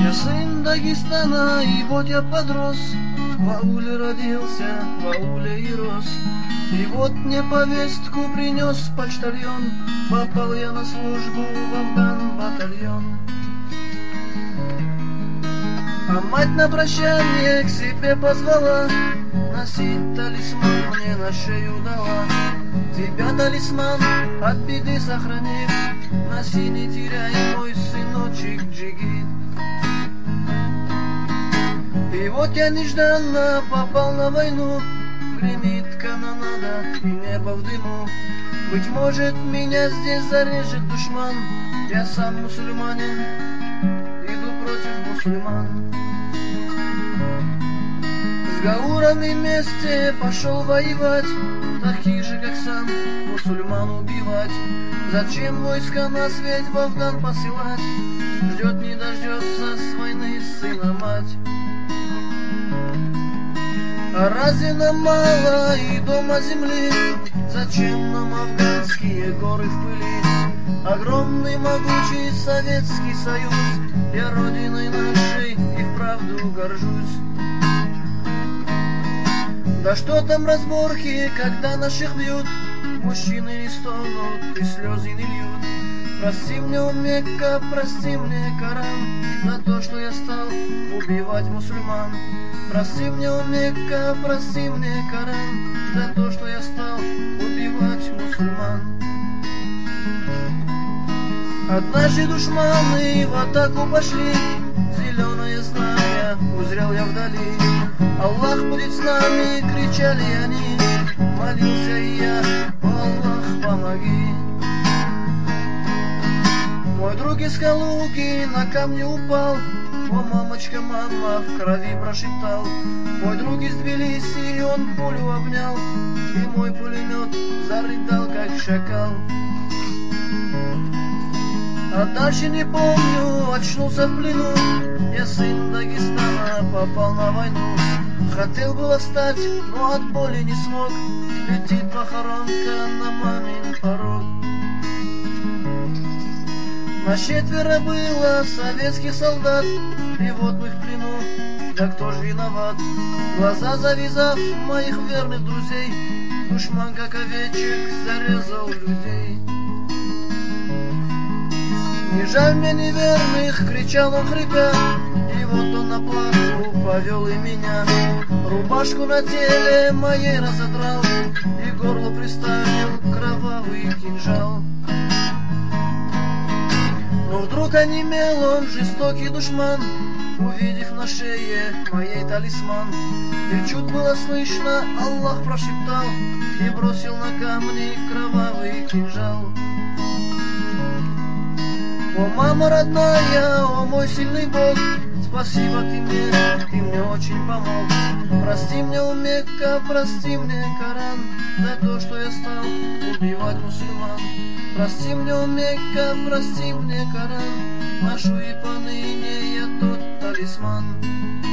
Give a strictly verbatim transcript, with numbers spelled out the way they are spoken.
Я сын Дагестана, и вот я подрос, в ауле родился, в ауле и рос. И вот мне повестку принес почтальон, попал я на службу в Афган-батальон. А мать на прощание к себе позвала, носить талисман мне на шею дала. Тебя, талисман, от беды сохранит, носи, не теряй, мой сыночек Джигит. И вот я нежданно попал на войну, гремит канонада и небо в дыму. Быть может, меня здесь зарежет душман, я сам мусульманин, иду против мусульман. С гаурами вместе пошел воевать, таких же, как сам, мусульман убивать. Зачем войска на свет в Афган посылать? Ждет не дождется с войны сына мать. А разве нам мало и дома земли? Зачем нам афганские горы в пыли? Огромный могучий Советский Союз, я родиной нашей и вправду горжусь. Да что там разборки, когда наших бьют, мужчины не стонут и слезы не льют. Прости мне, о Мекка, прости мне, Коран, за то, что я стал убивать мусульман. Прости мне, о Мекка, прости мне, Коран, за то, что я стал убивать мусульман. Однажды душманы в атаку пошли, зеленое знамя узрел я вдали. Аллах будет с нами, кричали они, молился и я, о Аллах, помоги. Мой друг из Калуги на камне упал, о мамочка, мама, в крови прошептал. Мой друг из Тбилиси, он пулю обнял, и мой пулемет зарыдал, как шакал. А дальше не помню, очнулся в плену, я сын Дагестана, попал на войну. Хотел было встать, но от боли не смог, летит похоронка на мамин порог. На четверо было советских солдат, и вот мы в плену, да кто ж виноват? Глаза завязав моих верных друзей, душман как овечек зарезал людей. Не жаль мне неверных, кричал он хрипя, и вот он на плаху повел и меня. Рубашку на теле моей разодрал, и горло приставил кровавый кинжал. Но вдруг онемел он, жестокий душман, увидев на шее моей талисман. И чуть было слышно, Аллах прошептал, и бросил на камни кровавый кинжал. О, мама родная, о, мой сильный Бог, спасибо ты мне, ты мне очень помог. Прости мне, о Мекка, прости мне, Коран, за то, что я стал убивать мусульман. Прости мне, о Мекка, прости мне, Коран, ношу и поныне я тот талисман.